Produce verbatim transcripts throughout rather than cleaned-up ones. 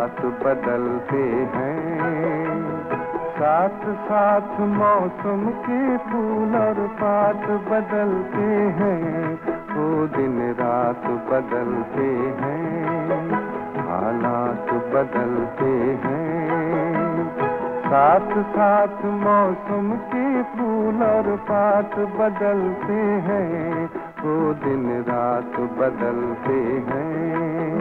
रात बदलते हैं, साथ साथ मौसम के फूल और पात बदलते हैं, वो दिन रात बदलते हैं, हालात बदलते हैं। साथ साथ मौसम के फूल और पात बदलते हैं, वो दिन रात बदलते हैं।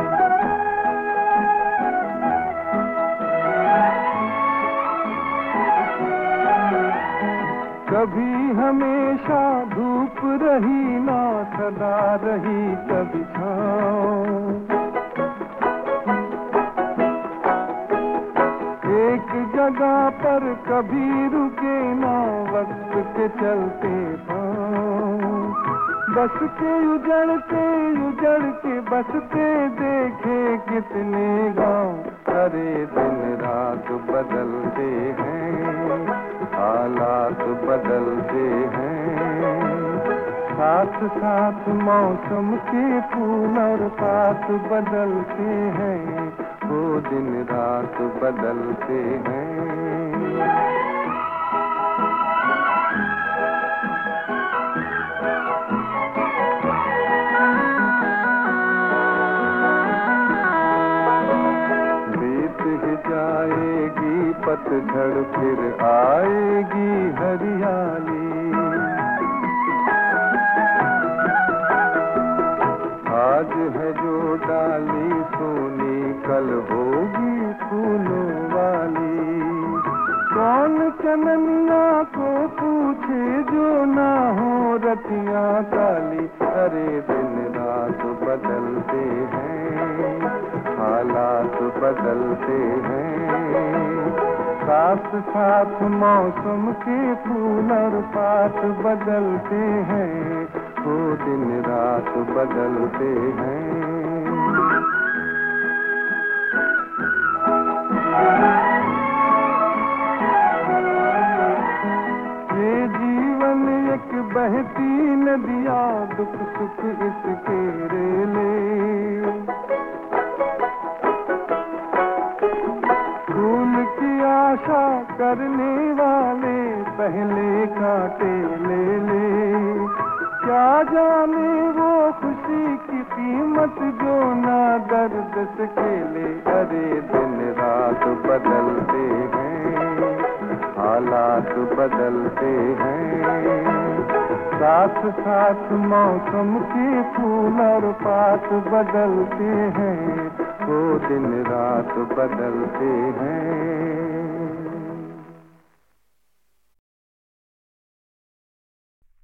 कभी हमेशा धूप रही ना सदा रही कभी छाँव, एक जगह पर कभी रुके ना वक्त के चलते पाँव, बस के उजड़ते उजड़ के बसते देखे कितने गाँव, अरे दिन रात बदलते हैं, हालात बदलते हैं। साथ साथ मौसम के फूल और पात बदलते हैं, वो दिन रात बदलते हैं। जाएगी पतझड़ फिर आएगी हरियाली, आज है जो डाली सोनी कल होगी फूलों वाली। कौन चननिया को पूछे जो ना हो रतियां काली, अरे दिन रात बदलते हैं, हालात बदलते हैं। साथ साथ मौसम के फूल और पात बदलते हैं, वो दिन रात बदलते हैं। ये जीवन एक बहती नदिया, दुख सुख इसके रेले, फूल की आशा करने वाले पहले कांटे ले ले। क्या जाने वो खुशी की कीमत जो ना दर्द से खेले, अरे दिन रात बदलते हैं, हालात बदलते हैं। साथ साथ मौसम के फूल और पात बदलते हैं, वो दिन रात बदलते हैं।